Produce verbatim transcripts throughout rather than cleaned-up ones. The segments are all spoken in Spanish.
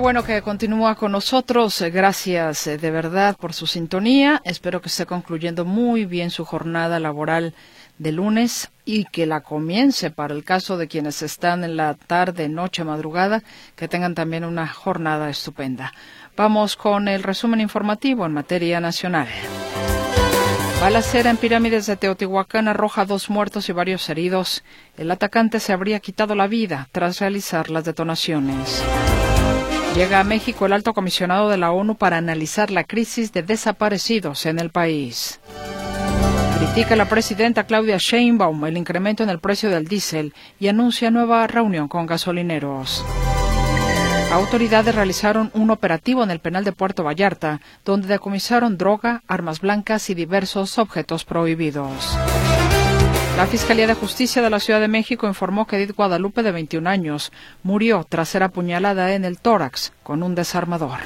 bueno que continúa con nosotros. Gracias eh, de verdad por su sintonía. Espero que esté concluyendo muy bien su jornada laboral de lunes y que la comience, para el caso de quienes están en la tarde, noche, madrugada, que tengan también una jornada estupenda. Vamos con el resumen informativo en materia nacional. Balacera en Pirámides de Teotihuacán arroja dos muertos y varios heridos. El atacante se habría quitado la vida tras realizar las detonaciones. Llega a México el alto comisionado de la ONU para analizar la crisis de desaparecidos en el país. Critica la presidenta Claudia Sheinbaum el incremento en el precio del diésel y anuncia nueva reunión con gasolineros. Autoridades realizaron un operativo en el penal de Puerto Vallarta, donde decomisaron droga, armas blancas y diversos objetos prohibidos. La Fiscalía de Justicia de la Ciudad de México informó que Edith Guadalupe, de veintiún años, murió tras ser apuñalada en el tórax con un desarmador.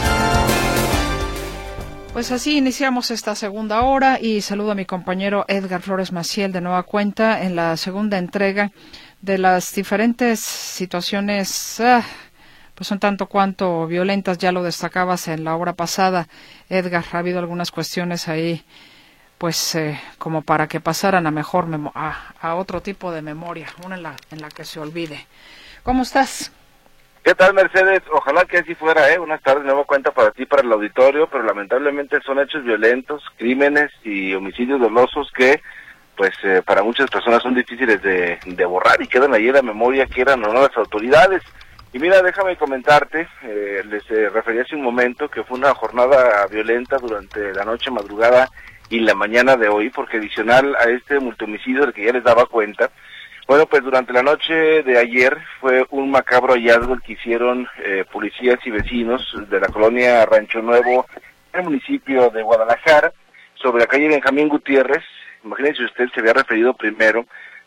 Pues así iniciamos esta segunda hora y saludo a mi compañero Edgar Flores Maciel de nueva cuenta en la segunda entrega de las diferentes situaciones, ah, pues un tanto cuanto violentas. Ya lo destacabas en la hora pasada, Edgar. Ha habido algunas cuestiones ahí, pues eh, como para que pasaran a mejor memo- a, a otro tipo de memoria, una en la, en la que se olvide. ¿Cómo estás? ¿Qué tal, Mercedes? Ojalá que así fuera, ¿eh? Buenas tardes, nueva cuenta para ti, para el auditorio, pero lamentablemente son hechos violentos, crímenes y homicidios dolosos que, pues, eh, para muchas personas son difíciles de, de borrar y quedan ahí en la memoria, quieran o no las autoridades. Y mira, déjame comentarte, eh, les eh, referí hace un momento que fue una jornada violenta durante la noche, madrugada y la mañana de hoy, porque adicional a este multihomicidio del que ya les daba cuenta, bueno, pues durante la noche de ayer fue un macabro hallazgo el que hicieron eh, policías y vecinos de la colonia Rancho Nuevo, en el municipio de Guadalajara, sobre la calle Benjamín Gutiérrez. Imagínense usted, se había referido primero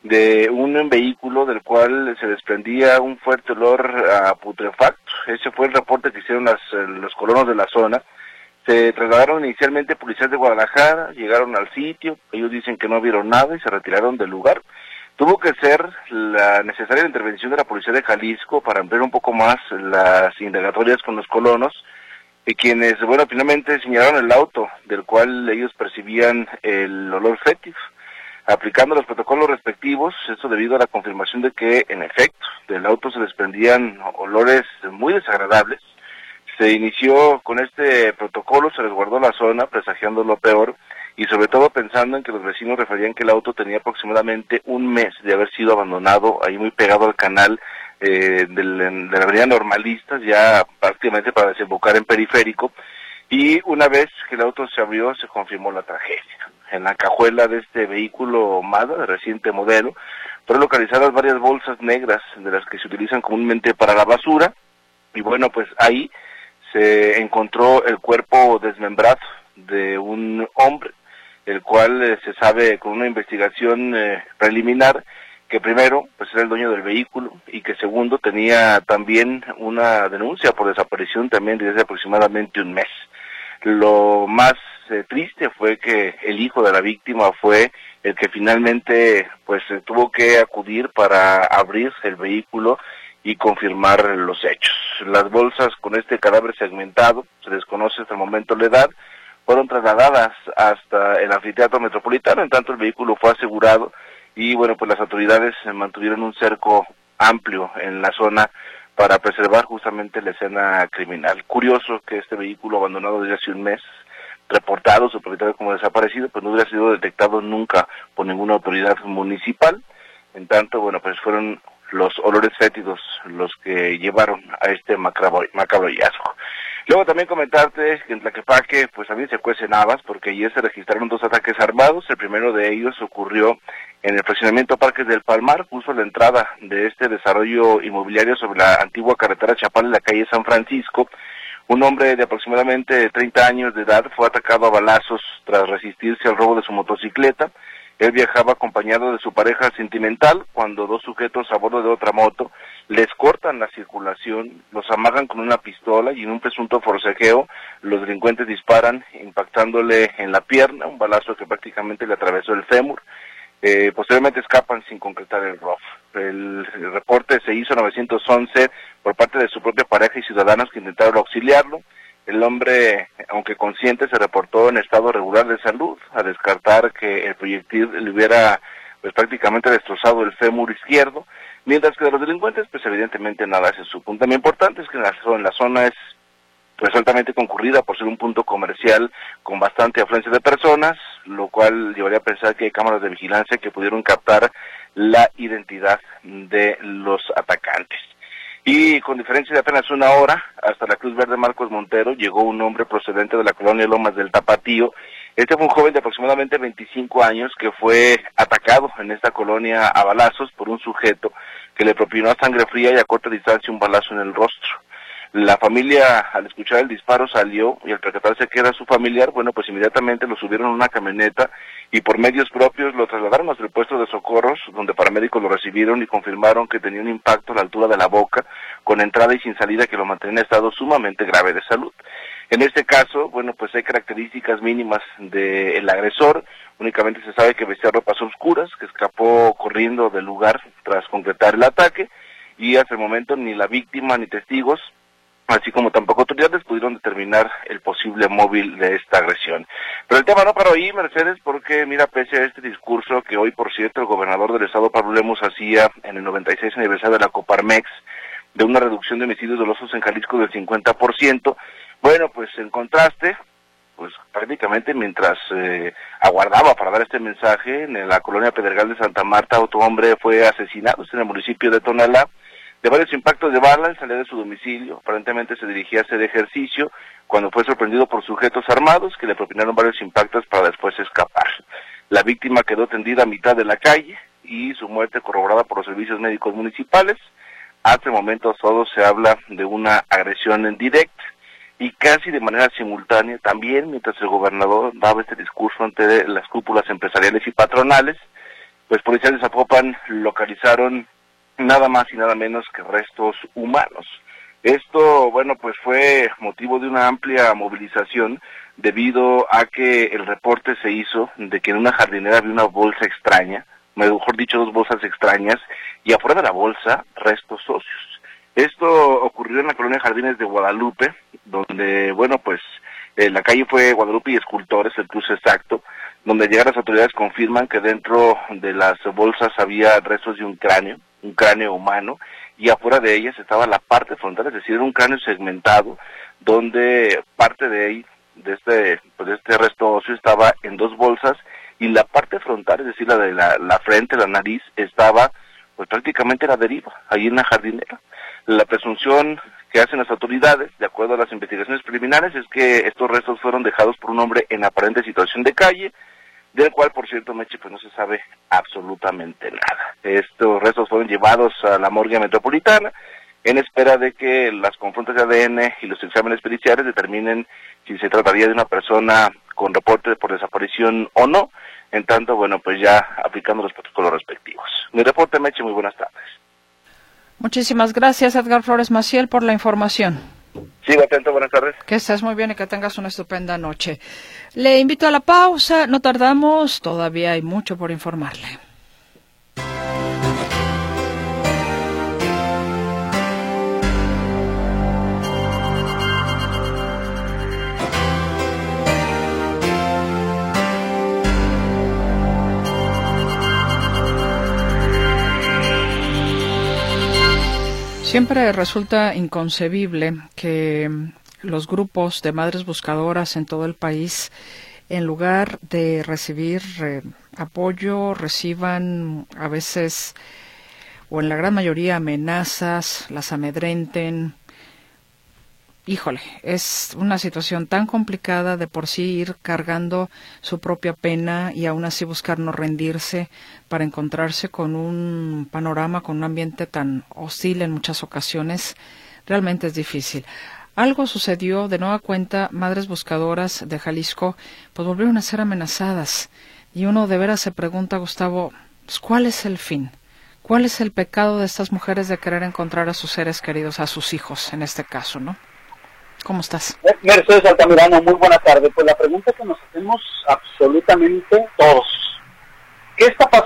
de un vehículo del cual se desprendía un fuerte olor a putrefacto. Ese fue el reporte que hicieron las, los colonos de la zona. Se trasladaron inicialmente policías de Guadalajara, llegaron al sitio, ellos dicen que no vieron nada y se retiraron del lugar. Tuvo que ser la necesaria intervención de la Policía de Jalisco para ampliar un poco más las indagatorias con los colonos, y quienes, bueno, finalmente señalaron el auto del cual ellos percibían el olor fétido, aplicando los protocolos respectivos, esto debido a la confirmación de que, en efecto, del auto se desprendían olores muy desagradables. Se inició con este protocolo, se resguardó la zona, presagiando lo peor, y sobre todo pensando en que los vecinos referían que el auto tenía aproximadamente un mes de haber sido abandonado ahí muy pegado al canal eh, del, de la avenida Normalistas, ya prácticamente para desembocar en Periférico, y una vez que el auto se abrió se confirmó la tragedia. En la cajuela de este vehículo Mazda de reciente modelo fueron localizadas varias bolsas negras de las que se utilizan comúnmente para la basura, y bueno, pues ahí se encontró el cuerpo desmembrado de un hombre, el cual eh, se sabe con una investigación eh, preliminar que primero pues era el dueño del vehículo y que segundo tenía también una denuncia por desaparición también desde aproximadamente un mes. Lo más eh, triste fue que el hijo de la víctima fue el que finalmente pues eh, tuvo que acudir para abrir el vehículo y confirmar los hechos. Las bolsas con este cadáver segmentado, se desconoce hasta el momento la edad, fueron trasladadas hasta el anfiteatro metropolitano, en tanto el vehículo fue asegurado y bueno, pues las autoridades mantuvieron un cerco amplio en la zona para preservar justamente la escena criminal. Curioso que este vehículo abandonado desde hace un mes, reportado su propietario como desaparecido, pues no hubiera sido detectado nunca por ninguna autoridad municipal. En tanto, bueno, pues fueron los olores fétidos los que llevaron a este macabro, macabro hallazgo. Luego también comentarte que en Tlaquepaque pues también se cuecen habas, porque ayer se registraron dos ataques armados. El primero de ellos ocurrió en el fraccionamiento Parques del Palmar, justo a la entrada de este desarrollo inmobiliario sobre la antigua carretera Chapala en la calle San Francisco. Un hombre de aproximadamente treinta años de edad fue atacado a balazos tras resistirse al robo de su motocicleta. Él viajaba acompañado de su pareja sentimental cuando dos sujetos a bordo de otra moto les cortan la circulación, los amagan con una pistola y en un presunto forcejeo los delincuentes disparan impactándole en la pierna, un balazo que prácticamente le atravesó el fémur. Eh, posteriormente escapan sin concretar el robo. El, el reporte se hizo novecientos once por parte de su propia pareja y ciudadanos que intentaron auxiliarlo. El hombre, aunque consciente, se reportó en estado regular de salud, a descartar que el proyectil le hubiera pues prácticamente destrozado el fémur izquierdo, mientras que de los delincuentes, pues evidentemente nada. Ese es su punto. También importante es que en la, en la zona es pues altamente concurrida por ser un punto comercial con bastante afluencia de personas, lo cual llevaría a pensar que hay cámaras de vigilancia que pudieron captar la identidad de los atacantes. Y con diferencia de apenas una hora, hasta la Cruz Verde Marcos Montero, llegó un hombre procedente de la colonia Lomas del Tapatío. Este fue un joven de aproximadamente veinticinco años que fue atacado en esta colonia a balazos por un sujeto que le propinó a sangre fría y a corta distancia un balazo en el rostro. La familia, al escuchar el disparo, salió y al percatarse que era su familiar, bueno, pues inmediatamente lo subieron a una camioneta y por medios propios lo trasladaron hasta el puesto de socorros, donde paramédicos lo recibieron y confirmaron que tenía un impacto a la altura de la boca, con entrada y sin salida, que lo mantenía en estado sumamente grave de salud. En este caso, bueno, pues hay características mínimas del agresor. Únicamente se sabe que vestía ropas oscuras, que escapó corriendo del lugar tras concretar el ataque, y hasta el momento ni la víctima ni testigos, así como tampoco autoridades, pudieron determinar el posible móvil de esta agresión. Pero el tema no paró ahí, Mercedes, porque mira, pese a este discurso que hoy, por cierto, el gobernador del estado, Pablo Lemus, hacía en el noventa y seis aniversario de la Coparmex, de una reducción de homicidios dolosos en Jalisco del cincuenta por ciento, bueno, pues en contraste, pues prácticamente mientras eh, aguardaba para dar este mensaje, en la colonia Pedregal de Santa Marta, otro hombre fue asesinado en el municipio de Tonalá, de varios impactos de bala. Él salía de su domicilio, aparentemente se dirigía a hacer ejercicio, cuando fue sorprendido por sujetos armados que le propinaron varios impactos para después escapar. La víctima quedó tendida a mitad de la calle y su muerte corroborada por los servicios médicos municipales. Hasta el momento solo se habla de una agresión en directa y casi de manera simultánea también, mientras el gobernador daba este discurso ante las cúpulas empresariales y patronales, pues policías de Zapopan localizaron nada más y nada menos que restos humanos. Esto, bueno, pues fue motivo de una amplia movilización debido a que el reporte se hizo de que en una jardinera había una bolsa extraña, mejor dicho, dos bolsas extrañas, y afuera de la bolsa, restos óseos. Esto ocurrió en la colonia Jardines de Guadalupe, donde, bueno, pues, eh, la calle fue Guadalupe y Escultores, el cruce exacto, donde llegan las autoridades confirman que dentro de las bolsas había restos de un cráneo, un cráneo humano, y afuera de ellas estaba la parte frontal, es decir, era un cráneo segmentado, donde parte de ahí, de este, pues de este resto óseo, estaba en dos bolsas, y la parte frontal, es decir, la de la, la frente, la nariz, estaba pues prácticamente a la deriva, ahí en la jardinera. La presunción que hacen las autoridades, de acuerdo a las investigaciones preliminares, es que estos restos fueron dejados por un hombre en aparente situación de calle, del cual, por cierto, Meche, pues no se sabe absolutamente nada. Estos restos fueron llevados a la morgue metropolitana en espera de que las confrontas de A D N y los exámenes periciales determinen si se trataría de una persona con reporte por desaparición o no. En tanto, bueno, pues ya aplicando los protocolos respectivos. Mi reporte, Meche, muy buenas tardes. Muchísimas gracias, Edgar Flores Maciel, por la información. Sigo atento, buenas tardes. Que estés muy bien y que tengas una estupenda noche. Le invito a la pausa, no tardamos, todavía hay mucho por informarle. Siempre resulta inconcebible que los grupos de madres buscadoras en todo el país, en lugar de recibir eh, apoyo, reciban a veces, o en la gran mayoría, amenazas, las amedrenten. Híjole, es una situación tan complicada de por sí ir cargando su propia pena y aún así buscar no rendirse para encontrarse con un panorama, con un ambiente tan hostil en muchas ocasiones. Realmente es difícil. Algo sucedió, de nueva cuenta, madres buscadoras de Jalisco pues volvieron a ser amenazadas. Y uno de veras se pregunta, Gustavo, pues, ¿cuál es el fin? ¿Cuál es el pecado de estas mujeres de querer encontrar a sus seres queridos, a sus hijos en este caso, no? ¿Cómo estás? Mercedes Altamirano, muy buena tarde. Pues la pregunta que nos hacemos absolutamente todos. ¿Qué está pasando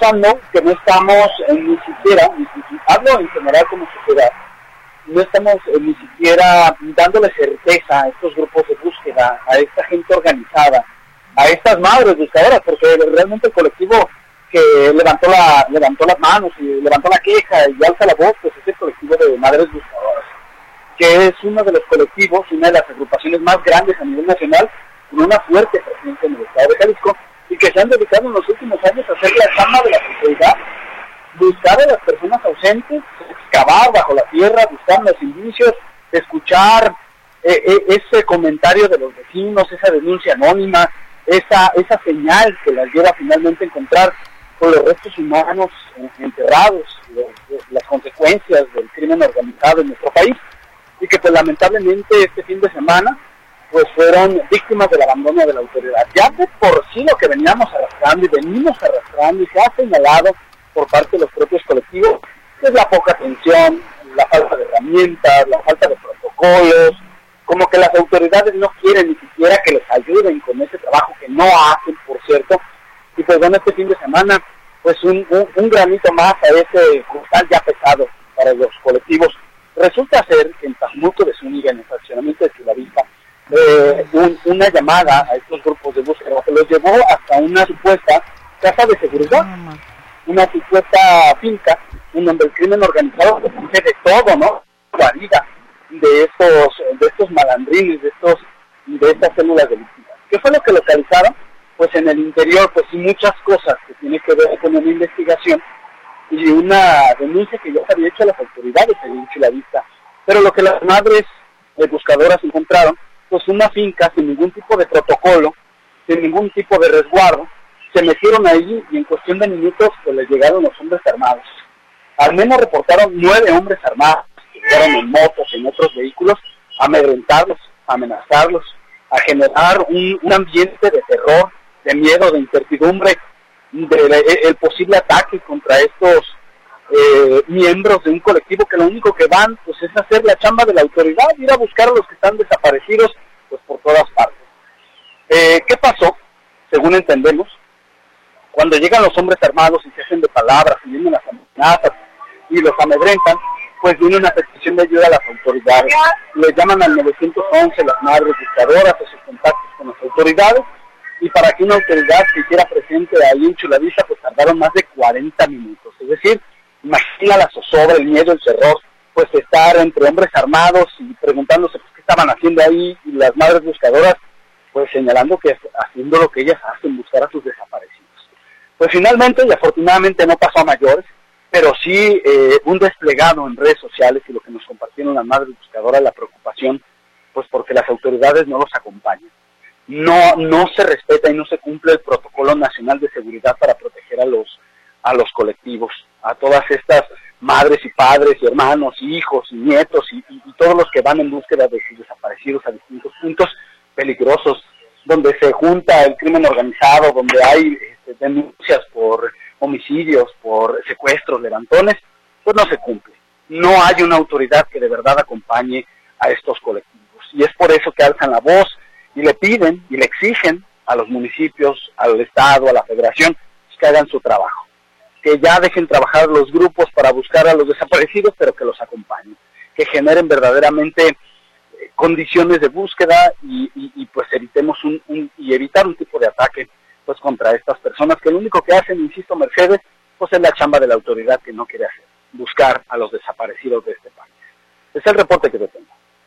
pasando que no estamos eh, ni siquiera, ni, ni, hablo en general como sociedad, no estamos eh, ni siquiera dándole certeza a estos grupos de búsqueda, a esta gente organizada, a estas madres buscadoras, porque realmente el colectivo que levantó la levantó las manos y levantó la queja y alza la voz, pues es el colectivo de madres buscadoras, que es uno de los colectivos, una de las agrupaciones más grandes a nivel nacional, con una fuerte presencia en el estado de Jalisco, y que se han dedicado en los últimos años a hacer la chamba de la sociedad, buscar a las personas ausentes, excavar bajo la tierra, buscar los indicios, escuchar eh, eh, ese comentario de los vecinos, esa denuncia anónima, esa esa señal que las lleva finalmente a encontrar con los restos humanos enterrados, los, las consecuencias del crimen organizado en nuestro país, y que pues lamentablemente este fin de semana pues fueron víctimas del abandono de la autoridad. Ya de por sí lo que veníamos arrastrando y venimos arrastrando y se ha señalado por parte de los propios colectivos es la poca atención, la falta de herramientas, la falta de protocolos, como que las autoridades no quieren ni siquiera que les ayuden con ese trabajo que no hacen, por cierto. Y pues bueno, este fin de semana, pues un, un, un granito más a ese costal ya pesado para los colectivos. Resulta ser que en Tajumuco de Zúñiga, en el fraccionamiento de Chulavista, eh, un, una llamada a estos grupos de búsqueda que los llevó hasta una supuesta casa de seguridad, una supuesta finca en donde el crimen organizado pues hace de todo, ¿no? Guarida de estos, de estos malandrines, de estos, de estas células delictivas. ¿Qué fue lo que localizaron? Pues en el interior, pues sí, muchas cosas que tienen que ver con una investigación y una denuncia que ya se había hecho a las autoridades en Chulavista. Pero lo que las madres eh, buscadoras encontraron, pues una finca sin ningún tipo de protocolo, sin ningún tipo de resguardo, se metieron ahí y en cuestión de minutos pues les llegaron los hombres armados. Al menos reportaron nueve hombres armados que llegaron en motos, en otros vehículos, a amedrentarlos, a amenazarlos, a generar un, un ambiente de terror, de miedo, de incertidumbre, del de, el posible ataque contra estos eh, miembros de un colectivo que lo único que van pues es hacer la chamba de la autoridad, ir a buscar a los que están desaparecidos pues por todas partes. Eh, ¿Qué pasó? Según entendemos, cuando llegan los hombres armados y se hacen de palabras y vienen las amenazas y los amedrentan, pues viene una petición de ayuda a las autoridades. Les llaman al nueve once las madres buscadoras, a sus contactos con las autoridades, y para que una autoridad se hiciera presente ahí en Chulavista, pues tardaron más de cuarenta minutos. Es decir, imagina la zozobra, el miedo, el terror, pues estar entre hombres armados y preguntándose pues, qué estaban haciendo ahí, y las madres buscadoras pues señalando que haciendo lo que ellas hacen, buscar a sus desaparecidos. Pues finalmente y afortunadamente no pasó a mayores, pero sí eh, un desplegado en redes sociales y lo que nos compartieron las madres buscadoras, la preocupación, pues porque las autoridades no los acompañan. No no se respeta y no se cumple el protocolo nacional de seguridad para proteger a los a los colectivos, a todas estas madres y padres y hermanos y hijos y nietos y, y, y todos los que van en búsqueda de sus desaparecidos a distintos puntos peligrosos, donde se junta el crimen organizado, donde hay este, denuncias por homicidios, por secuestros, levantones, pues no se cumple. No hay una autoridad que de verdad acompañe a estos colectivos. Y es por eso que alzan la voz y le piden y le exigen a los municipios, al Estado, a la Federación, pues que hagan su trabajo. Que ya dejen trabajar los grupos para buscar a los desaparecidos, pero que los acompañen. Que generen verdaderamente eh, condiciones de búsqueda y, y, y pues evitemos un, un, y evitar un tipo de ataque pues contra estas personas que lo único que hacen, insisto, Mercedes, pues es la chamba de la autoridad que no quiere hacer, buscar a los desaparecidos de este país. Es el reporte que te tengo.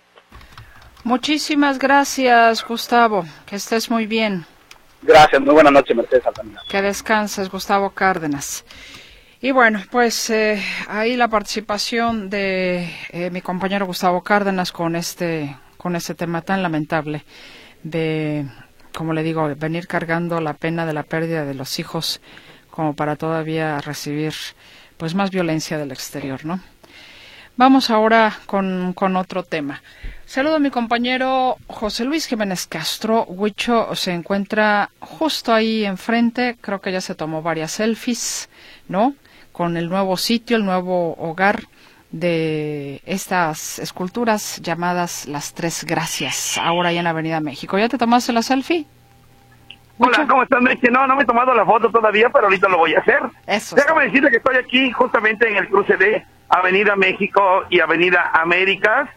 Muchísimas gracias, Gustavo. Que estés muy bien. Gracias, muy buena noche, Mercedes Altamira. Que descanses, Gustavo Cárdenas. Y bueno, pues eh, ahí la participación de eh, mi compañero Gustavo Cárdenas con este, con este tema tan lamentable de, como le digo, venir cargando la pena de la pérdida de los hijos como para todavía recibir pues más violencia del exterior, ¿no? Vamos ahora con, con otro tema. Saludo a mi compañero José Luis Jiménez Castro. Huicho se encuentra justo ahí enfrente, creo que ya se tomó varias selfies, ¿no? Con el nuevo sitio, el nuevo hogar de estas esculturas llamadas Las Tres Gracias, ahora ahí en Avenida México. ¿Ya te tomaste la selfie? Hola, ¿cómo estás, Meche? No, no me he tomado la foto todavía, pero ahorita lo voy a hacer. Eso. Déjame decirte que estoy aquí justamente en el cruce de Avenida México y Avenida Américas.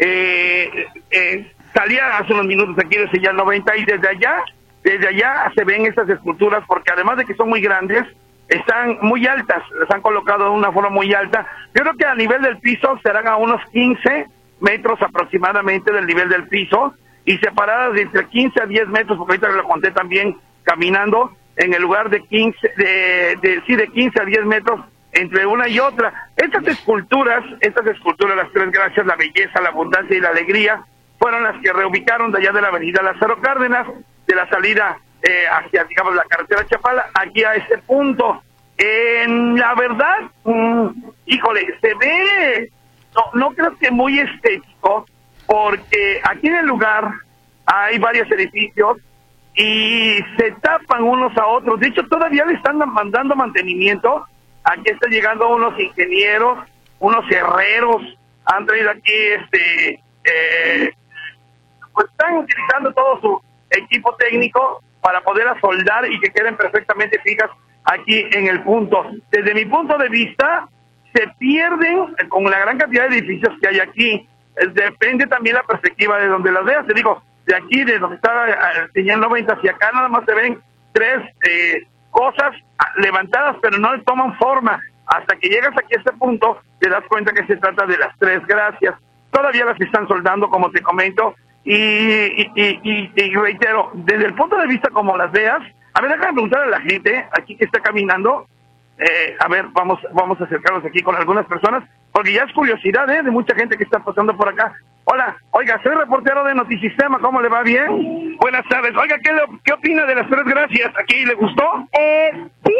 Eh, eh, salía hace unos minutos aquí de Señal noventa y desde allá, desde allá se ven estas esculturas porque además de que son muy grandes, están muy altas, las han colocado de una forma muy alta. Yo creo que a nivel del piso serán a unos quince metros aproximadamente del nivel del piso y separadas de entre quince a diez metros, porque ahorita lo conté también caminando, en el lugar de quince, de, de, sí, de quince a diez metros entre una y otra. Estas esculturas, estas esculturas, las tres gracias, la belleza, la abundancia y la alegría, fueron las que reubicaron de allá de la avenida Lázaro Cárdenas, de la salida eh, hacia, digamos, la carretera Chapala, aquí a este punto. En la verdad, mmm, híjole, se ve, no, no creo que muy estético, porque aquí en el lugar hay varios edificios y se tapan unos a otros. De hecho, todavía le están mandando mantenimiento. Aquí están llegando unos ingenieros, unos herreros, han traído aquí, este, eh, pues están utilizando todo su equipo técnico para poder soldar y que queden perfectamente fijas aquí en el punto. Desde mi punto de vista, se pierden con la gran cantidad de edificios que hay aquí. Depende también la perspectiva de donde las veas. Te digo, de aquí, de donde está el Señal noventa hacia acá, nada más se ven tres eh, cosas levantadas, pero no le toman forma. Hasta que llegas aquí a este punto, te das cuenta que se trata de las tres gracias. Todavía las están soldando, como te comento, y, y, y, y, y reitero, desde el punto de vista como las veas, a ver, déjame preguntar a la gente aquí que está caminando, eh, a ver, vamos vamos a acercarnos aquí con algunas personas, porque ya es curiosidad, ¿eh?, de mucha gente que está pasando por acá. Hola, oiga, soy reportero de Notisistema, ¿cómo le va? ¿Bien? Buenas tardes. Oiga, ¿qué, le, qué opina de las tres gracias? ¿Aquí le gustó? Eh, sí,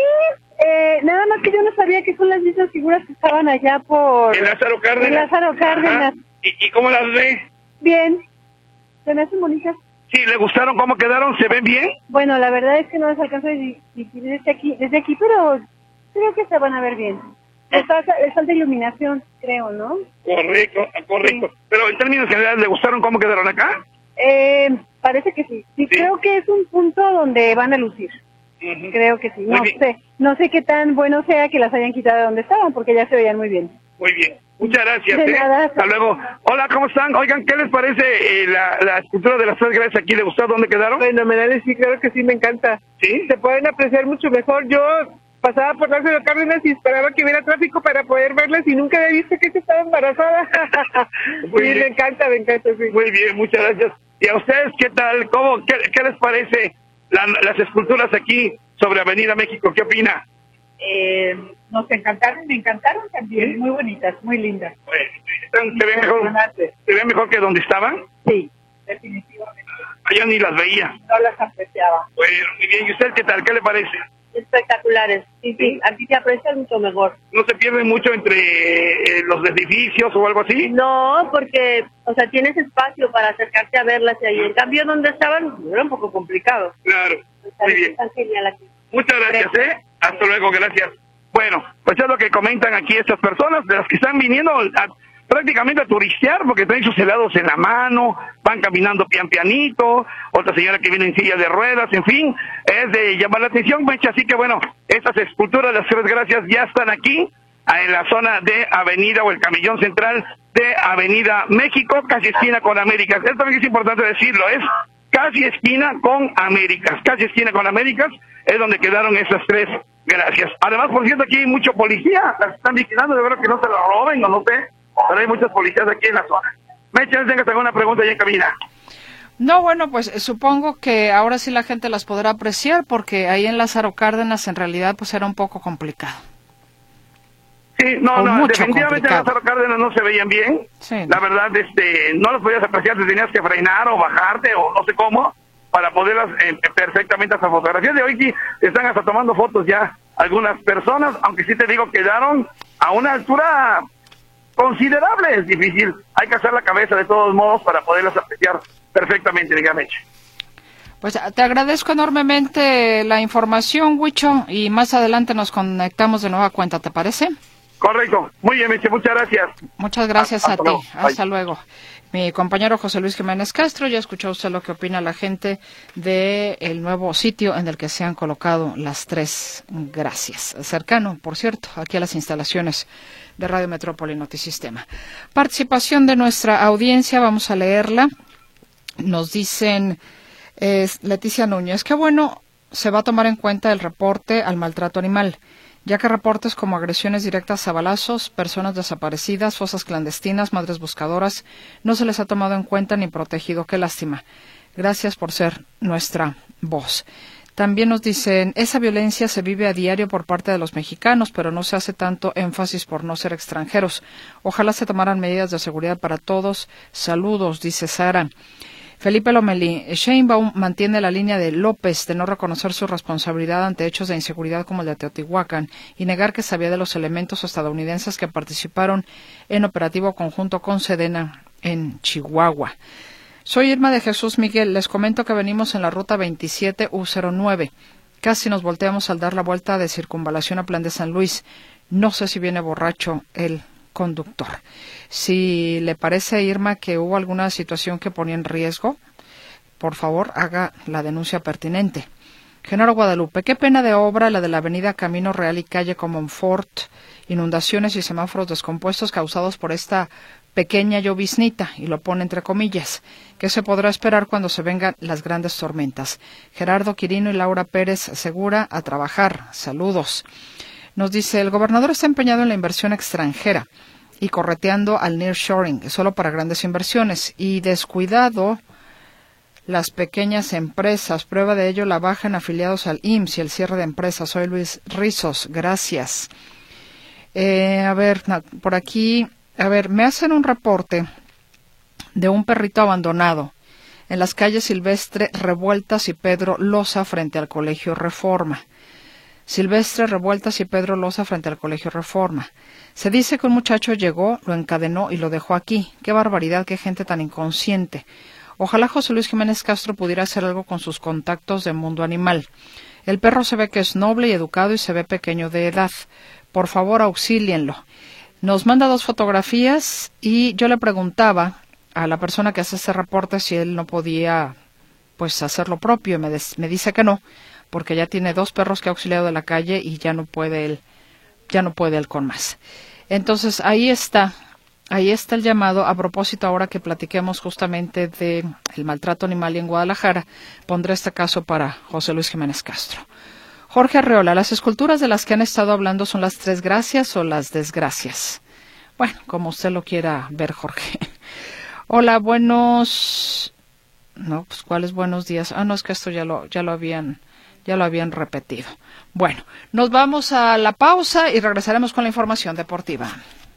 eh, nada más que yo no sabía que son las mismas figuras que estaban allá por... En Lázaro Cárdenas. En Lázaro Cárdenas. ¿Y, ¿Y cómo las ve? Bien, se me hacen bonitas. Sí, ¿le gustaron cómo quedaron? ¿Se ven bien? Bueno, la verdad es que no les alcanzo a distinguir desde aquí, desde aquí, pero creo que se van a ver bien. Les falta, les falta iluminación, creo, ¿no? Correcto, correcto. Sí. Pero en términos generales, ¿le gustaron cómo quedaron acá? Eh, parece que sí. sí. Sí, creo que es un punto donde van a lucir. Uh-huh. Creo que sí. No sé, no sé qué tan bueno sea que las hayan quitado de donde estaban, porque ya se veían muy bien. Muy bien. Muchas gracias. De ¿eh? nada. Hasta luego. Hola, ¿cómo están? Oigan, ¿qué les parece eh, la, la escultura de las tres gracias aquí? ¿Le gustó? ¿Dónde quedaron? Fenomenales, sí, claro que sí, me encanta. ¿Sí? Se pueden apreciar mucho mejor. Yo pasaba por Lázaro Cárdenas y esperaba que hubiera tráfico para poder verlas y nunca había visto que ella estaba embarazada. Muy sí, bien. me encanta, me encanta, sí. Muy bien, muchas gracias. ¿Y a ustedes qué tal? ¿Cómo, qué, qué les parece la, las esculturas aquí sobre Avenida México? ¿Qué opina? Eh, nos encantaron, me encantaron también, ¿sí? Muy bonitas, muy lindas. Pues, ¿se, ven mejor, ¿Se ven mejor que donde estaban? Sí, definitivamente. Allá ni las veía. No las apreciaba. Bueno, muy bien. ¿Y usted qué tal? ¿Qué le parece? Espectaculares, sí, sí, aquí se aprecia mucho mejor. ¿No se pierde mucho entre eh, los edificios o algo así? No, porque, o sea, tienes espacio para acercarte a verlas y ahí. En cambio, donde estaban, era un poco complicado. Claro, muy bien. Tan genial aquí. Muchas gracias, ¿eh? Hasta luego, gracias. Bueno, pues es lo que comentan aquí estas personas, de las que están viniendo a, prácticamente a turistear, porque traen sus helados en la mano, van caminando pian pianito, otra señora que viene en silla de ruedas, en fin, es de llamar la atención, Mecha. Así que bueno, estas esculturas de las tres gracias ya están aquí, en la zona de Avenida o el Camellón Central de Avenida México, casi esquina con Américas. Esto también es importante decirlo, es casi esquina con Américas, casi esquina con Américas, es donde quedaron esas tres gracias. Además, por cierto, aquí hay mucho policía, las están vigilando, de verdad que no se la roben, o no sé, pero hay muchos policías aquí en la zona. Mecha, ¿tengas alguna pregunta ya en cabina? No, bueno, pues supongo que ahora sí la gente las podrá apreciar, porque ahí en Lázaro Cárdenas en realidad pues era un poco complicado. Sí, no, o no, definitivamente complicado. en Lázaro Cárdenas no se veían bien. Sí. La verdad, este, no los podías apreciar, te tenías que frenar o bajarte o no sé cómo, para poderlas eh, perfectamente hasta fotografías. De hoy sí están hasta tomando fotos ya algunas personas, aunque sí te digo, quedaron a una altura considerable. Es difícil, hay que hacer la cabeza de todos modos para poderlas apreciar perfectamente, dígame. Pues te agradezco enormemente la información, Huicho, y más adelante nos conectamos de nueva cuenta, ¿te parece? Correcto. Muy bien, Meche, muchas gracias. Muchas gracias a, a ti. Luego. Hasta luego. Mi compañero José Luis Jiménez Castro, ya escuchó usted lo que opina la gente del nuevo sitio en el que se han colocado las tres gracias. Cercano, por cierto, aquí a las instalaciones de Radio Metrópoli Notisistema. Participación de nuestra audiencia, vamos a leerla. Nos dicen, eh, Leticia Núñez, qué bueno se va a tomar en cuenta el reporte al maltrato animal, ya que reportes como agresiones directas a balazos, personas desaparecidas, fosas clandestinas, madres buscadoras, no se les ha tomado en cuenta ni protegido. Qué lástima. Gracias por ser nuestra voz. También nos dicen, esa violencia se vive a diario por parte de los mexicanos, pero no se hace tanto énfasis por no ser extranjeros. Ojalá se tomaran medidas de seguridad para todos. Saludos, dice Sara. Felipe Lomelí, Sheinbaum mantiene la línea de López de no reconocer su responsabilidad ante hechos de inseguridad como el de Teotihuacán y negar que sabía de los elementos estadounidenses que participaron en operativo conjunto con Sedena en Chihuahua. Soy Irma de Jesús Miguel, les comento que venimos en la ruta veintisiete U cero nueve. Casi nos volteamos al dar la vuelta de circunvalación a Plan de San Luis. No sé si viene borracho el conductor. Si le parece, Irma, que hubo alguna situación que ponía en riesgo, por favor, haga la denuncia pertinente. Genaro Guadalupe, qué pena de obra la de la avenida Camino Real y calle Comonfort, inundaciones y semáforos descompuestos causados por esta pequeña lloviznita, y lo pone entre comillas. ¿Qué se podrá esperar cuando se vengan las grandes tormentas? Gerardo Quirino y Laura Pérez Segura, a trabajar. Saludos. Nos dice, el gobernador está empeñado en la inversión extranjera y correteando al nearshoring, solo para grandes inversiones, y descuidado las pequeñas empresas. Prueba de ello la baja en afiliados al I M S S y el cierre de empresas. Soy Luis Rizos, gracias. Eh, a ver, por aquí, a ver, me hacen un reporte de un perrito abandonado en las calles Silvestre Revueltas y Pedro Loza frente al Colegio Reforma. Silvestre Revueltas y Pedro Loza frente al Colegio Reforma. Se dice que un muchacho llegó, lo encadenó y lo dejó aquí. Qué barbaridad, qué gente tan inconsciente. Ojalá José Luis Jiménez Castro pudiera hacer algo con sus contactos de Mundo Animal. El perro se ve que es noble y educado y se ve pequeño de edad. Por favor, auxílienlo. Nos manda dos fotografías y yo le preguntaba a la persona que hace ese reporte si él no podía pues hacer lo propio. Y me, des, me dice que no, porque ya tiene dos perros que ha auxiliado de la calle y ya no puede él, ya no puede él con más. Entonces ahí está, ahí está el llamado. A propósito, ahora que platiquemos justamente de el maltrato animal y en Guadalajara, pondré este caso para José Luis Jiménez Castro. Jorge Arreola, las esculturas de las que han estado hablando son las tres gracias o las desgracias. Bueno, como usted lo quiera ver, Jorge. Hola, buenos, no, pues cuáles buenos días. Ah, no, es que esto ya lo, ya lo habían. Ya lo habían repetido. Bueno, nos vamos a la pausa y regresaremos con la información deportiva.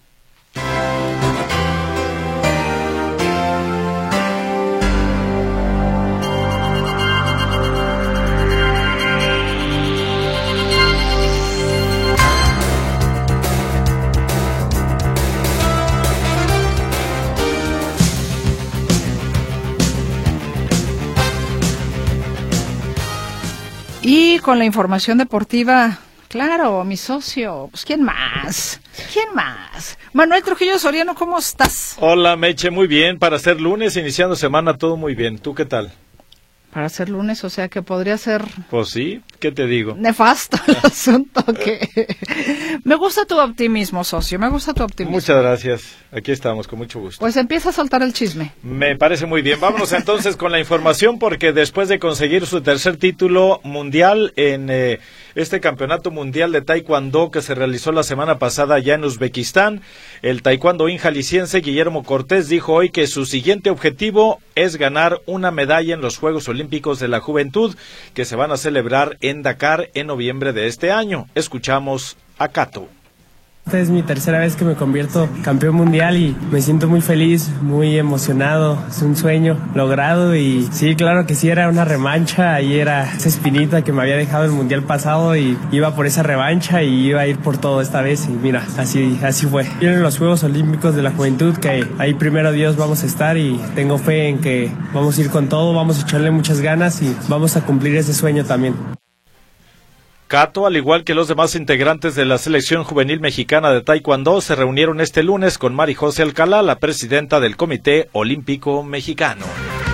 Y con la información deportiva, claro, mi socio, pues ¿quién más? ¿Quién más? Manuel Trujillo Soriano, ¿cómo estás? Hola, Meche, muy bien. Para ser lunes, iniciando semana, todo muy bien. ¿Tú qué tal? Para ser lunes, o sea que podría ser... Pues sí, ¿qué te digo? Nefasto el asunto que... Me gusta tu optimismo, socio, me gusta tu optimismo. Muchas gracias, aquí estamos, con mucho gusto. Pues empieza a soltar el chisme. Me parece muy bien. Vámonos entonces con la información, porque después de conseguir su tercer título mundial en eh, este campeonato mundial de taekwondo que se realizó la semana pasada ya en Uzbekistán, el taekwondoín jalisciense Guillermo Cortés dijo hoy que su siguiente objetivo es ganar una medalla en los Juegos Olímpicos de la Juventud que se van a celebrar en Dakar en noviembre de este año. Escuchamos a Cato. Esta es mi tercera vez que me convierto campeón mundial y me siento muy feliz, muy emocionado. Es un sueño logrado y sí, claro que sí, era una revancha. Ahí era esa espinita que me había dejado el mundial pasado y iba por esa revancha y iba a ir por todo esta vez. Y mira, así, así fue. Vienen los Juegos Olímpicos de la Juventud, que ahí primero Dios vamos a estar y tengo fe en que vamos a ir con todo, vamos a echarle muchas ganas y vamos a cumplir ese sueño también. Cato, al igual que los demás integrantes de la selección juvenil mexicana de Taekwondo, se reunieron este lunes con Mari José Alcalá, la presidenta del Comité Olímpico Mexicano.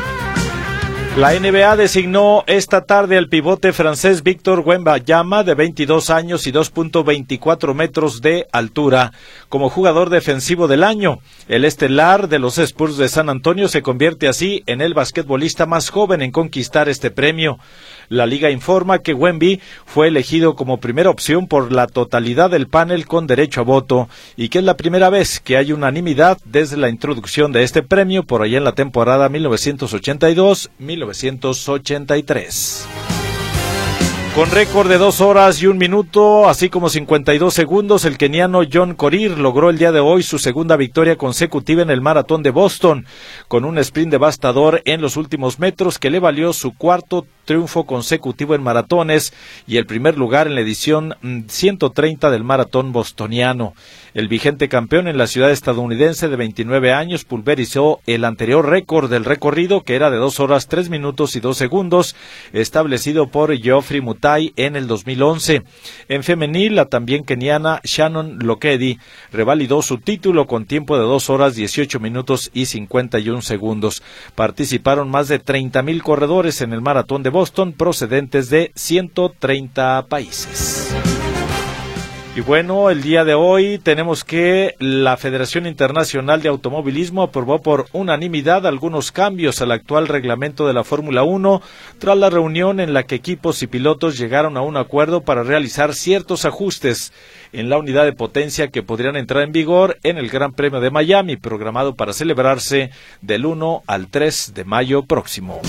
La N B A designó esta tarde al pivote francés Víctor Wembanyama, de veintidós años y dos punto veinticuatro metros de altura, como jugador defensivo del año. El estelar de los Spurs de San Antonio se convierte así en el basquetbolista más joven en conquistar este premio. La liga informa que Wemby fue elegido como primera opción por la totalidad del panel con derecho a voto y que es la primera vez que hay unanimidad desde la introducción de este premio por allá en la temporada mil novecientos ochenta y dos mil novecientos ochenta y tres. Con récord de dos horas y un minuto, así como cincuenta y dos segundos, el keniano John Korir logró el día de hoy su segunda victoria consecutiva en el maratón de Boston, con un sprint devastador en los últimos metros que le valió su cuarto triunfo consecutivo en maratones y el primer lugar en la edición ciento treinta del maratón bostoniano. El vigente campeón en la ciudad estadounidense de veintinueve años pulverizó el anterior récord del recorrido, que era de dos horas tres minutos y dos segundos, establecido por Geoffrey Mutai en el dos mil once. En femenil, la también keniana Shannon Lokedi revalidó su título con tiempo de dos horas dieciocho minutos y cincuenta y un segundos. Participaron más de treinta mil corredores en el maratón de Boston, procedentes de ciento treinta países. Y bueno, el día de hoy tenemos que la Federación Internacional de Automovilismo aprobó por unanimidad algunos cambios al actual reglamento de la Fórmula uno tras la reunión en la que equipos y pilotos llegaron a un acuerdo para realizar ciertos ajustes en la unidad de potencia que podrían entrar en vigor en el Gran Premio de Miami, programado para celebrarse del uno al tres de mayo próximo.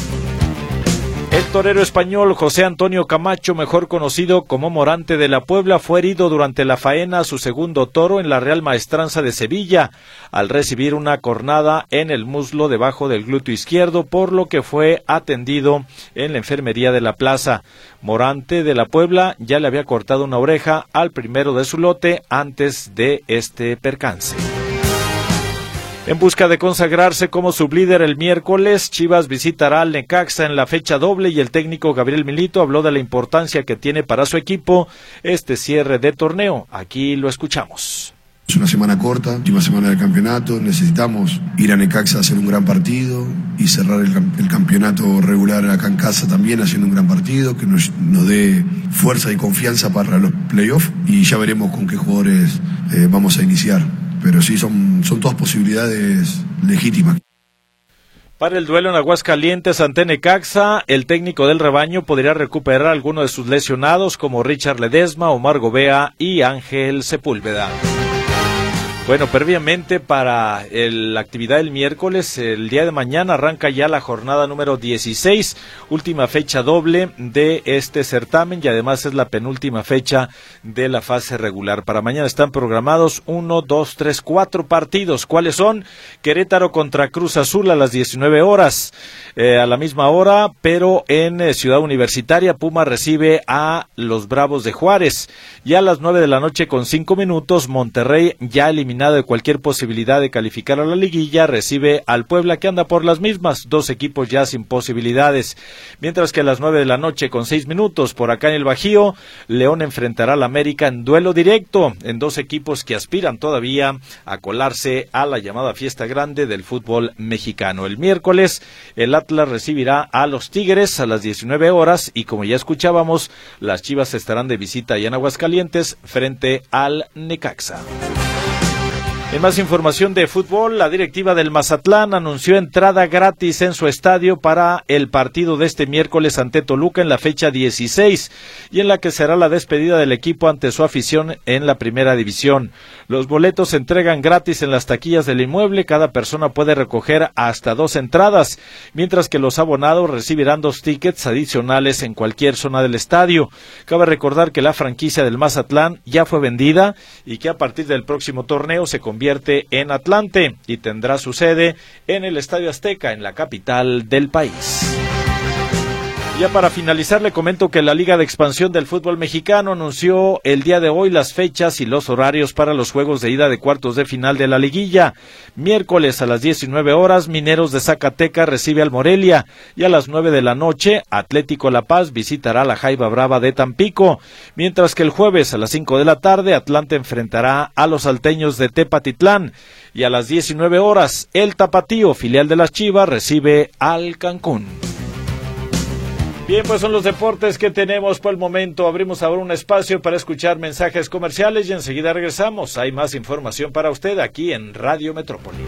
El torero español José Antonio Camacho, mejor conocido como Morante de la Puebla, fue herido durante la faena a su segundo toro en la Real Maestranza de Sevilla, al recibir una cornada en el muslo debajo del glúteo izquierdo, por lo que fue atendido en la enfermería de la plaza. Morante de la Puebla ya le había cortado una oreja al primero de su lote antes de este percance. En busca de consagrarse como sublíder el miércoles, Chivas visitará al Necaxa en la fecha doble y el técnico Gabriel Milito habló de la importancia que tiene para su equipo este cierre de torneo. Aquí lo escuchamos. Es una semana corta, última semana del campeonato, necesitamos ir a Necaxa a hacer un gran partido y cerrar el, el campeonato regular acá en casa también haciendo un gran partido que nos, nos dé fuerza y confianza para los playoffs y ya veremos con qué jugadores eh, vamos a iniciar. Pero sí, son, son todas posibilidades legítimas. Para el duelo en Aguascalientes ante Necaxa, el técnico del rebaño podría recuperar a alguno de sus lesionados como Richard Ledesma, Omar Gobea y Ángel Sepúlveda. Bueno, previamente para el, la actividad del miércoles, el día de mañana arranca ya la jornada número dieciséis, última fecha doble de este certamen y además es la penúltima fecha de la fase regular. Para mañana están programados uno, dos, tres, cuatro partidos. ¿Cuáles son? Querétaro contra Cruz Azul a las diecinueve horas. Eh, a la misma hora, pero en eh, Ciudad Universitaria, Puma recibe a los Bravos de Juárez. Y a las nueve de la noche con cinco minutos, Monterrey, ya eliminado de cualquier posibilidad de calificar a la liguilla, recibe al Puebla, que anda por las mismas, dos equipos ya sin posibilidades. Mientras que a las nueve de la noche con seis minutos, por acá en el Bajío, León enfrentará al América en duelo directo, en dos equipos que aspiran todavía a colarse a la llamada fiesta grande del fútbol mexicano. El miércoles, el Atlas recibirá a los Tigres a las diecinueve horas y como ya escuchábamos, las Chivas estarán de visita allá en Aguascalientes frente al Necaxa. En más información de fútbol, la directiva del Mazatlán anunció entrada gratis en su estadio para el partido de este miércoles ante Toluca en la fecha dieciséis y en la que será la despedida del equipo ante su afición en la primera división. Los boletos se entregan gratis en las taquillas del inmueble, cada persona puede recoger hasta dos entradas, mientras que los abonados recibirán dos tickets adicionales en cualquier zona del estadio. Cabe recordar que la franquicia del Mazatlán ya fue vendida y que a partir del próximo torneo se convierte en Atlante y tendrá su sede en el Estadio Azteca, en la capital del país. Ya para finalizar, le comento que la Liga de Expansión del Fútbol Mexicano anunció el día de hoy las fechas y los horarios para los juegos de ida de cuartos de final de la liguilla. Miércoles a las diecinueve horas, Mineros de Zacatecas recibe al Morelia, y a las nueve de la noche, Atlético La Paz visitará la Jaiba Brava de Tampico, mientras que el jueves a las cinco de la tarde, Atlante enfrentará a los salteños de Tepatitlán, y a las diecinueve horas, el Tapatío, filial de las Chivas, recibe al Cancún. Bien, pues son los deportes que tenemos por el momento. Abrimos ahora un espacio para escuchar mensajes comerciales y enseguida regresamos. Hay más información para usted aquí en Radio Metrópoli.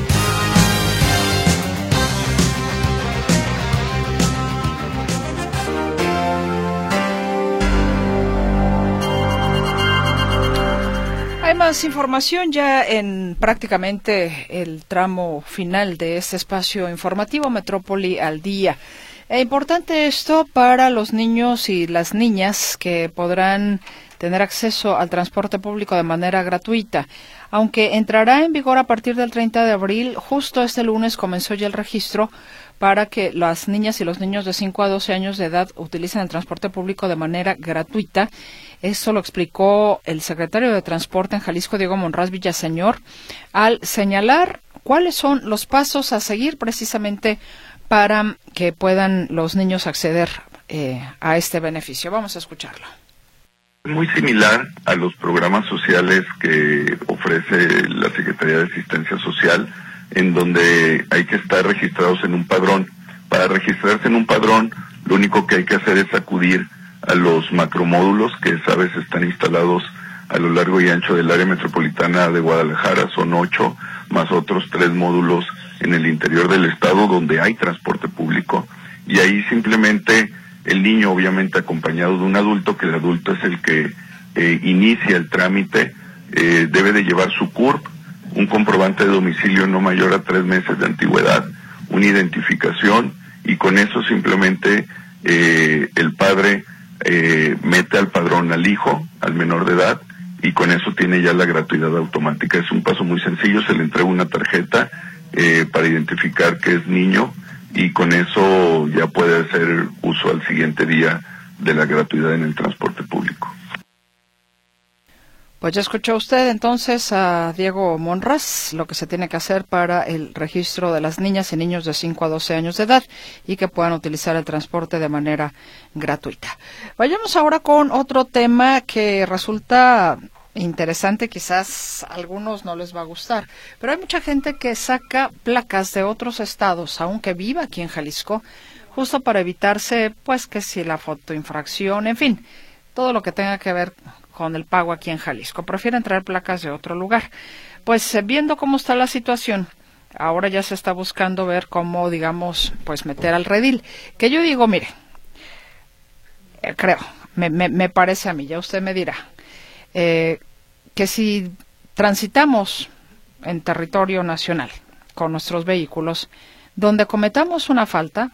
Hay más información ya en prácticamente el tramo final de este espacio informativo Metrópoli al día. Es importante esto para los niños y las niñas que podrán tener acceso al transporte público de manera gratuita. Aunque entrará en vigor a partir del treinta de abril, justo este lunes comenzó ya el registro para que las niñas y los niños de cinco a doce años de edad utilicen el transporte público de manera gratuita. Esto lo explicó el secretario de Transporte en Jalisco, Diego Monraz Villaseñor, al señalar cuáles son los pasos a seguir precisamente para que puedan los niños acceder eh, a este beneficio. Vamos a escucharlo. Muy similar a los programas sociales que ofrece la Secretaría de Asistencia Social, en donde hay que estar registrados en un padrón. Para registrarse en un padrón, lo único que hay que hacer es acudir a los macromódulos que, sabes, están instalados a lo largo y ancho del área metropolitana de Guadalajara. Son ocho, más otros tres módulos en el interior del estado donde hay transporte público, y ahí simplemente el niño, obviamente acompañado de un adulto, que el adulto es el que eh, inicia el trámite, eh, debe de llevar su C U R P, un comprobante de domicilio no mayor a tres meses de antigüedad, una identificación, y con eso simplemente eh, el padre eh, mete al padrón al hijo, al menor de edad, y con eso tiene ya la gratuidad automática. Es un paso muy sencillo, se le entrega una tarjeta eh, para identificar que es niño, y con eso ya puede hacer uso al siguiente día de la gratuidad en el transporte público. Pues ya escuchó usted entonces a Diego Monraz lo que se tiene que hacer para el registro de las niñas y niños de cinco a doce años de edad y que puedan utilizar el transporte de manera gratuita. Vayamos ahora con otro tema que resulta interesante, quizás a algunos no les va a gustar, pero hay mucha gente que saca placas de otros estados, aunque viva aquí en Jalisco, justo para evitarse, pues, que si la fotoinfracción, en fin, todo lo que tenga que ver con el pago aquí en Jalisco. Prefieren traer placas de otro lugar. Pues, eh, viendo cómo está la situación, ahora ya se está buscando ver cómo, digamos, pues, meter al redil. Que yo digo, mire, eh, creo, me, me, me parece a mí, ya usted me dirá, Eh, que si transitamos en territorio nacional con nuestros vehículos, donde cometamos una falta,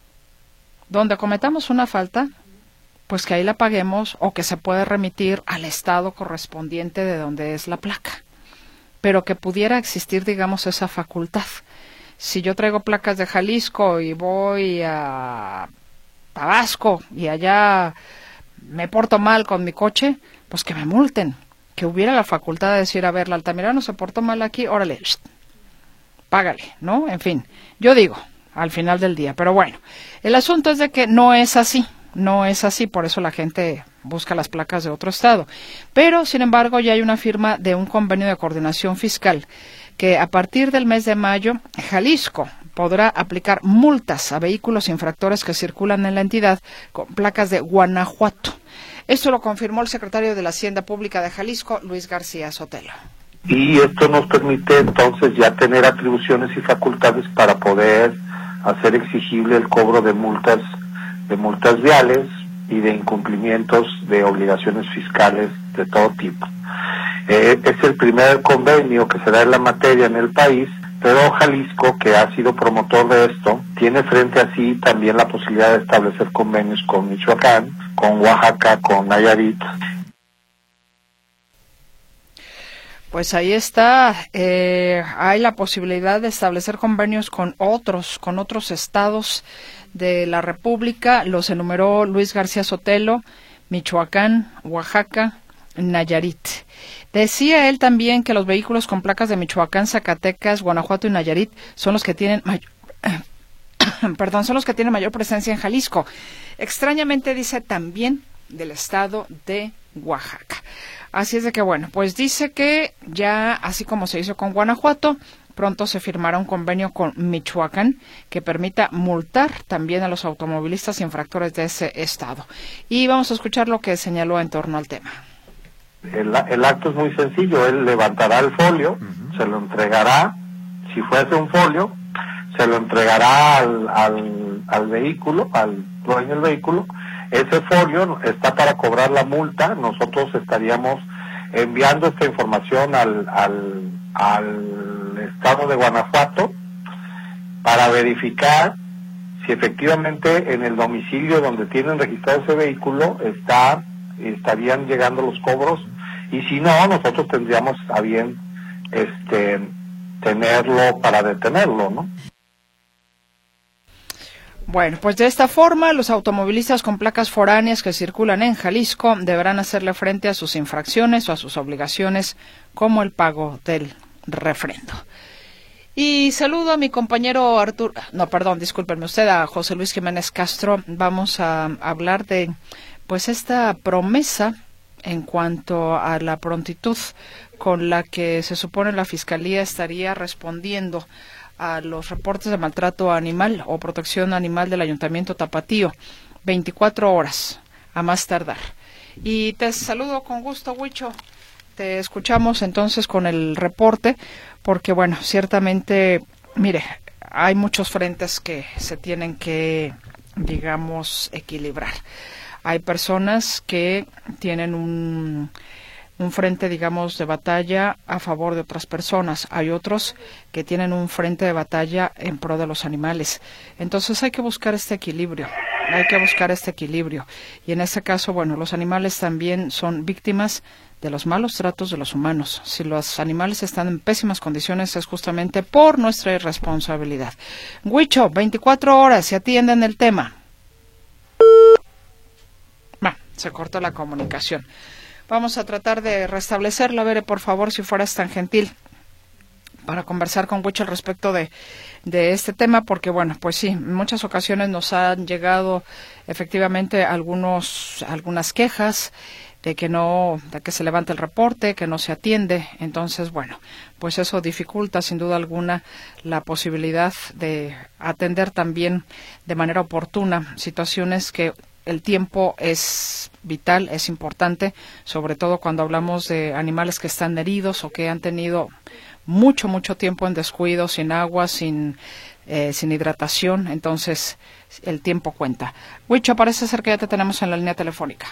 donde cometamos una falta, pues que ahí la paguemos o que se puede remitir al estado correspondiente de donde es la placa, pero que pudiera existir, digamos, esa facultad. Si yo traigo placas de Jalisco y voy a Tabasco y allá me porto mal con mi coche, pues que me multen, que hubiera la facultad de decir, a ver, la Altamirano se portó mal aquí, órale, shh, págale, ¿no? En fin, yo digo, al final del día, pero bueno, el asunto es de que no es así, no es así, por eso la gente busca las placas de otro estado, pero sin embargo ya hay una firma de un convenio de coordinación fiscal que a partir del mes de mayo, Jalisco podrá aplicar multas a vehículos infractores que circulan en la entidad con placas de Guanajuato. Esto lo confirmó el secretario de la Hacienda Pública de Jalisco, Luis García Sotelo. Y esto nos permite entonces ya tener atribuciones y facultades para poder hacer exigible el cobro de multas, de multas viales y de incumplimientos de obligaciones fiscales de todo tipo. Eh, es el primer convenio que se da en la materia en el país, pero Jalisco, que ha sido promotor de esto, tiene frente a sí también la posibilidad de establecer convenios con Michoacán, con Oaxaca, con Nayarit. Pues ahí está, eh, hay la posibilidad de establecer convenios con otros, con otros estados de la República. Los enumeró Luis García Sotelo: Michoacán, Oaxaca, Nayarit. Decía él también que los vehículos con placas de Michoacán, Zacatecas, Guanajuato y Nayarit son los que tienen mayor, perdón, son los que tienen mayor presencia en Jalisco. Extrañamente dice también del estado de Oaxaca. Así es de que, bueno, pues dice que ya, así como se hizo con Guanajuato, pronto se firmará un convenio con Michoacán que permita multar también a los automovilistas infractores de ese estado. Y vamos a escuchar lo que señaló en torno al tema. El, el acto es muy sencillo. Él levantará el folio, uh-huh. se lo entregará, si fuese un folio, se lo entregará al, al, al vehículo, al dueño del vehículo. Ese folio está para cobrar la multa. Nosotros estaríamos enviando esta información al, al, al estado de Guanajuato para verificar si efectivamente en el domicilio donde tienen registrado ese vehículo está estarían llegando los cobros, y si no, nosotros tendríamos a bien este tenerlo para detenerlo, ¿no? Bueno, pues de esta forma, los automovilistas con placas foráneas que circulan en Jalisco deberán hacerle frente a sus infracciones o a sus obligaciones, como el pago del refrendo. Y saludo a mi compañero Arturo, no, perdón, discúlpenme usted, a José Luis Jiménez Castro. Vamos a hablar de, pues, esta promesa en cuanto a la prontitud con la que se supone la Fiscalía estaría respondiendo a los reportes de maltrato animal o protección animal del Ayuntamiento Tapatío, veinticuatro horas a más tardar. Y te saludo con gusto, Huicho. Te escuchamos entonces con el reporte, porque bueno, ciertamente, mire, hay muchos frentes que se tienen que, digamos, equilibrar. Hay personas que tienen un un frente, digamos, de batalla a favor de otras personas. Hay otros que tienen un frente de batalla en pro de los animales. Entonces hay que buscar este equilibrio, hay que buscar este equilibrio. Y en este caso, bueno, los animales también son víctimas de los malos tratos de los humanos. Si los animales están en pésimas condiciones es justamente por nuestra irresponsabilidad. Huicho, veinticuatro horas, se atienden el tema. Bah, se cortó la comunicación. Vamos a tratar de restablecerla. Veré, por favor, si fueras tan gentil para conversar con Huicho al respecto de, de este tema, porque, bueno, pues sí, en muchas ocasiones nos han llegado efectivamente algunos algunas quejas de que no, de que se levanta el reporte, que no se atiende. Entonces, bueno, pues eso dificulta sin duda alguna la posibilidad de atender también de manera oportuna situaciones que el tiempo es vital, es importante, sobre todo cuando hablamos de animales que están heridos o que han tenido mucho, mucho tiempo en descuido, sin agua, sin eh, sin hidratación. Entonces, el tiempo cuenta. Huicho, parece ser que ya te tenemos en la línea telefónica.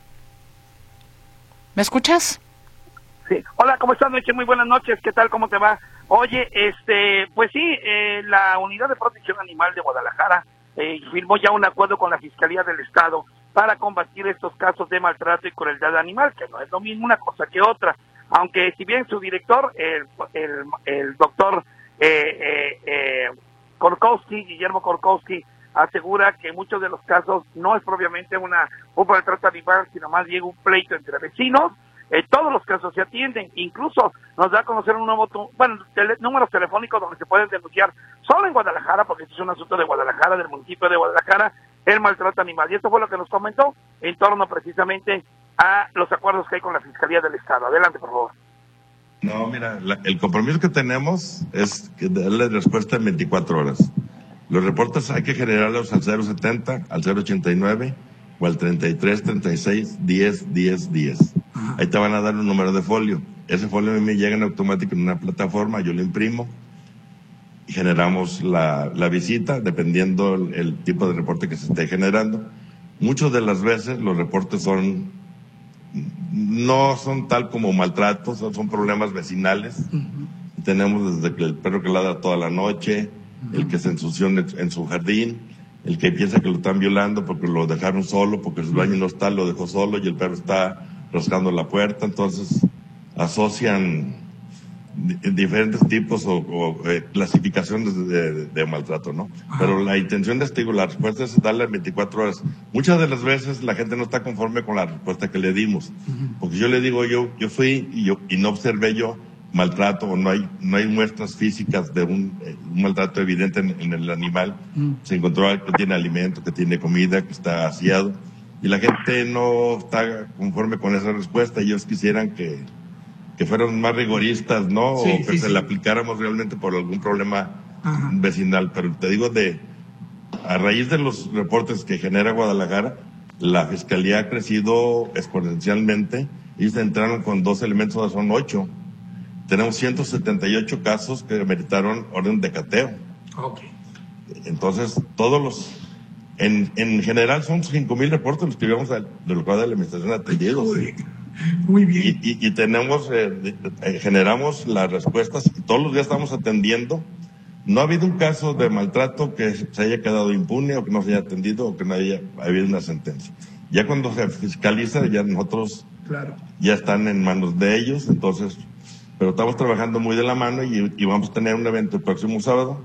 ¿Me escuchas? Sí. Hola, ¿cómo estás, Noche? Muy buenas noches. ¿Qué tal? ¿Cómo te va? Oye, este, pues sí, eh, la Unidad de Protección Animal de Guadalajara Eh, firmó ya un acuerdo con la Fiscalía del Estado para combatir estos casos de maltrato y crueldad animal, que no es lo mismo una cosa que otra, aunque si bien su director, el, el, el doctor eh, eh, eh, Korkowski, Guillermo Korkowski, asegura que muchos de los casos no es propiamente una, un maltrato animal, sino más bien un pleito entre vecinos. Eh, todos los casos se atienden, incluso nos da a conocer un nuevo, bueno, tele, números telefónicos donde se pueden denunciar solo en Guadalajara, porque este es un asunto de Guadalajara, del municipio de Guadalajara, el maltrato animal. Y esto fue lo que nos comentó en torno precisamente a los acuerdos que hay con la Fiscalía del Estado. Adelante, por favor. No, mira, la, el compromiso que tenemos es que darle respuesta en veinticuatro horas. Los reportes hay que generarlos al cero setenta, al cero ochenta y nueve o al treinta y tres, treinta y seis, diez, diez, diez. Ahí te van a dar un número de folio. Ese folio a mí me llega en automático en una plataforma, yo lo imprimo y generamos la, la visita dependiendo el, el tipo de reporte que se esté generando. Muchas de las veces los reportes son no son tal como maltratos, son, son problemas vecinales. Uh-huh. Tenemos desde que el perro que ladra toda la noche, uh-huh. el que se ensució en, en su jardín, el que piensa que lo están violando porque lo dejaron solo, porque su dueño no está, lo dejó solo y el perro está rascando la puerta. Entonces asocian diferentes tipos o, o eh, clasificaciones de, de, de maltrato, ¿no? Ajá. Pero la intención de este, la respuesta es darle veinticuatro horas. Muchas de las veces la gente no está conforme con la respuesta que le dimos, uh-huh. porque yo le digo, yo yo fui y, yo, y no observé yo maltrato, o no hay no hay muestras físicas de un, un maltrato evidente en, en el animal. Uh-huh. Se encontró que tiene alimento, que tiene comida, que está aseado, y la gente no está conforme con esa respuesta. Ellos quisieran que que fueran más rigoristas, ¿no? Sí, o que sí, se sí. le aplicáramos realmente por algún problema Ajá. vecinal. Pero te digo, de a raíz de los reportes que genera Guadalajara, la Fiscalía ha crecido exponencialmente. Ellos entraron con dos elementos, ahora son ocho. Tenemos ciento setenta y ocho casos que meritaron orden de cateo. Okay. Entonces, todos los... En, en general son cinco mil reportes los que llevamos de lo cual de la administración atendidos. Uy. Muy bien. Y, y, y tenemos, eh, eh, generamos las respuestas y todos los días estamos atendiendo. No ha habido un caso de maltrato que se haya quedado impune o que no se haya atendido o que no haya habido una sentencia. Ya cuando se fiscaliza, ya nosotros claro. ya están en manos de ellos, entonces, pero estamos trabajando muy de la mano y, y vamos a tener un evento el próximo sábado.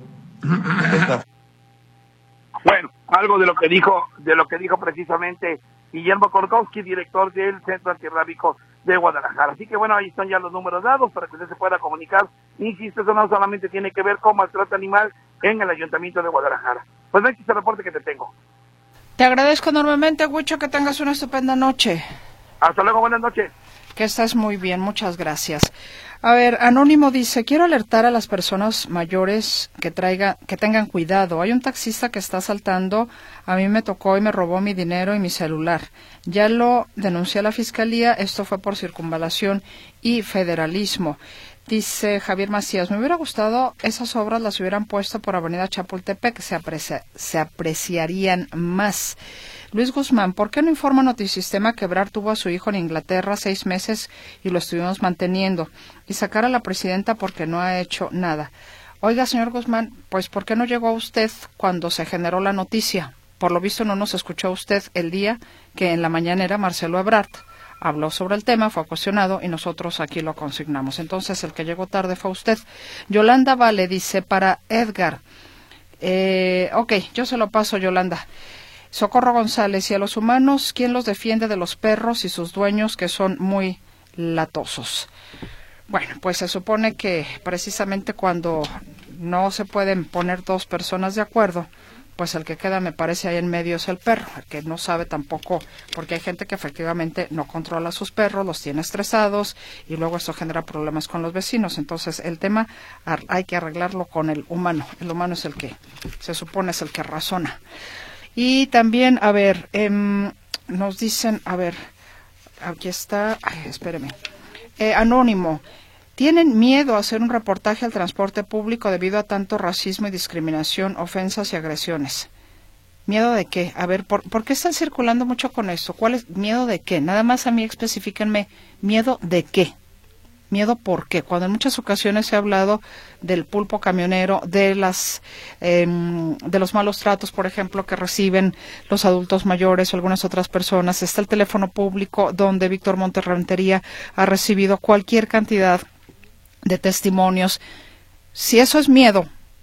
Bueno, algo de lo que dijo, de lo que dijo precisamente Guillermo Korkowski, director del Centro Antirrábico de Guadalajara. Así que bueno, ahí están ya los números dados para que usted se pueda comunicar. Insisto, eso no solamente tiene que ver con maltrato animal en el Ayuntamiento de Guadalajara. Pues no existe el reporte que te tengo. Te agradezco enormemente, Huicho, que tengas una estupenda noche. Hasta luego, buenas noches. Que estés muy bien, muchas gracias. A ver, Anónimo dice, quiero alertar a las personas mayores que traiga, que tengan cuidado. Hay un taxista que está asaltando, a mí me tocó y me robó mi dinero y mi celular. Ya lo denuncié a la fiscalía, esto fue por circunvalación y federalismo. Dice Javier Macías, me hubiera gustado esas obras las hubieran puesto por Avenida Chapultepec, se, aprecia, se apreciarían más. Luis Guzmán, ¿por qué no informa Notisistema que Ebrard tuvo a su hijo en Inglaterra seis meses y lo estuvimos manteniendo? Y sacar a la presidenta porque no ha hecho nada. Oiga, señor Guzmán, pues ¿por qué no llegó usted cuando se generó la noticia? Por lo visto no nos escuchó usted el día que en la mañanera Marcelo Ebrard habló sobre el tema, fue cuestionado y nosotros aquí lo consignamos. Entonces el que llegó tarde fue usted. Yolanda Vale dice para Edgar, eh, ok, yo se lo paso, Yolanda. Socorro González, y a los humanos, ¿quién los defiende de los perros y sus dueños que son muy latosos? Bueno, pues se supone que precisamente cuando no se pueden poner dos personas de acuerdo, pues el que queda me parece ahí en medio es el perro, el que no sabe tampoco, porque hay gente que efectivamente no controla a sus perros, los tiene estresados y luego eso genera problemas con los vecinos. Entonces el tema hay que arreglarlo con el humano, el humano es el que se supone es el que razona. Y también, a ver, eh, nos dicen, a ver, aquí está, ay, espéreme, eh, Anónimo, ¿tienen miedo a hacer un reportaje al transporte público debido a tanto racismo y discriminación, ofensas y agresiones? ¿Miedo de qué? A ver, ¿por, ¿por qué están circulando mucho con esto? ¿Cuál es miedo de qué? Nada más a mí especifíquenme, ¿miedo de qué? ¿Miedo por qué? Cuando en muchas ocasiones se ha hablado del pulpo camionero, de las eh, de los malos tratos, por ejemplo, que reciben los adultos mayores o algunas otras personas. Está el teléfono público donde Víctor Montes Rentería ha recibido cualquier cantidad de testimonios. Si eso es miedo,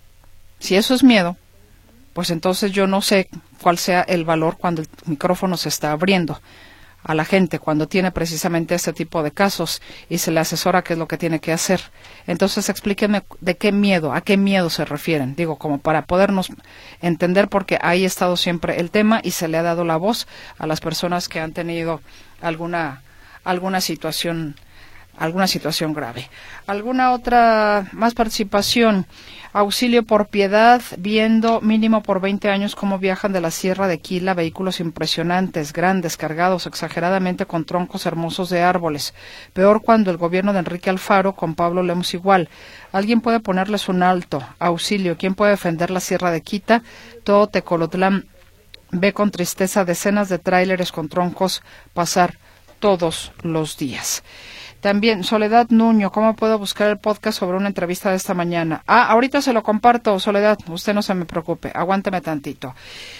si eso es miedo, pues entonces yo no sé cuál sea el valor cuando el micrófono se está abriendo a la gente cuando tiene precisamente este tipo de casos y se le asesora qué es lo que tiene que hacer. Entonces explíquenme de qué miedo, a qué miedo se refieren, digo, como para podernos entender, porque ahí ha estado siempre el tema y se le ha dado la voz a las personas que han tenido alguna alguna situación alguna situación grave. ¿Alguna otra más participación? Auxilio por piedad, viendo mínimo por veinte años cómo viajan de la Sierra de Quila vehículos impresionantes, grandes, cargados exageradamente con troncos hermosos de árboles. Peor cuando el gobierno de Enrique Alfaro con Pablo Lemos igual. ¿Alguien puede ponerles un alto? Auxilio, ¿quién puede defender la Sierra de Quita? Todo Tecolotlán ve con tristeza decenas de tráileres con troncos pasar todos los días. También, Soledad Nuño, ¿cómo puedo buscar el podcast sobre una entrevista de esta mañana? Ah, ahorita se lo comparto, Soledad, usted no se me preocupe, aguánteme tantito.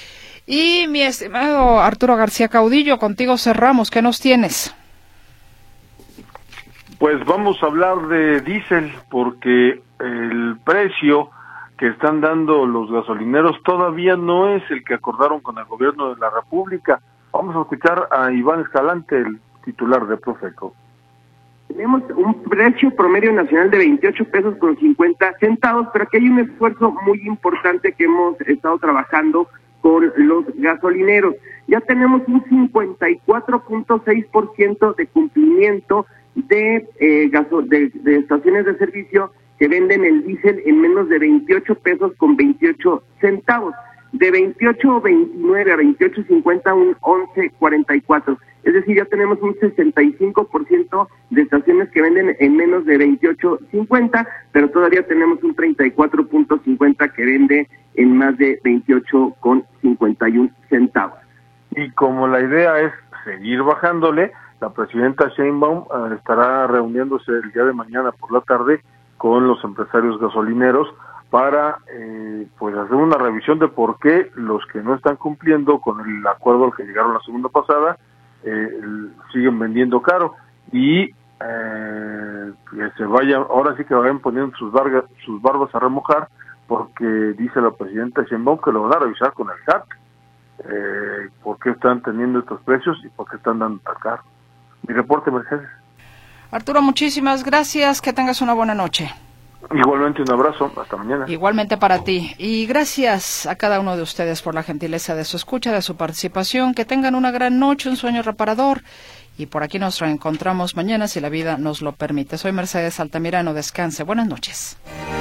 Y mi estimado Arturo García Caudillo, contigo cerramos, ¿qué nos tienes? Pues vamos a hablar de diésel, porque el precio que están dando los gasolineros todavía no es el que acordaron con el gobierno de la República. Vamos a escuchar a Iván Escalante, el titular de Profeco. Tenemos un precio promedio nacional de veintiocho pesos con cincuenta centavos, pero aquí hay un esfuerzo muy importante que hemos estado trabajando con los gasolineros. Ya tenemos un cincuenta y cuatro punto seis por ciento de cumplimiento de, eh, gaso, de, de estaciones de servicio que venden el diésel en menos de veintiocho pesos con veintiocho centavos. De veintiocho veintinueve a veintiocho cincuenta, un once cuarenta y cuatro. Es decir, ya tenemos un sesenta y cinco por ciento de estaciones que venden en menos de veintiocho cincuenta, pero todavía tenemos un treinta y cuatro punto cincuenta que vende en más de veintiocho con cincuenta y uno centavos. Y como la idea es seguir bajándole, la presidenta Sheinbaum uh, estará reuniéndose el día de mañana por la tarde con los empresarios gasolineros para eh, pues hacer una revisión de por qué los que no están cumpliendo con el acuerdo al que llegaron la segunda pasada eh, siguen vendiendo caro y eh, que se vayan, ahora sí que vayan poniendo sus, bargas, sus barbas a remojar, porque dice la presidenta Sheinbaum que lo van a revisar con el S A T, eh, por qué están teniendo estos precios y por qué están dando tan caro. Mi reporte, Mercedes. Arturo, muchísimas gracias, que tengas una buena noche. Igualmente un abrazo, hasta mañana. Igualmente para ti, y gracias a cada uno de ustedes por la gentileza de su escucha, de su participación, que tengan una gran noche, un sueño reparador, y por aquí nos reencontramos mañana si la vida nos lo permite. Soy Mercedes Altamirano, descanse, buenas noches.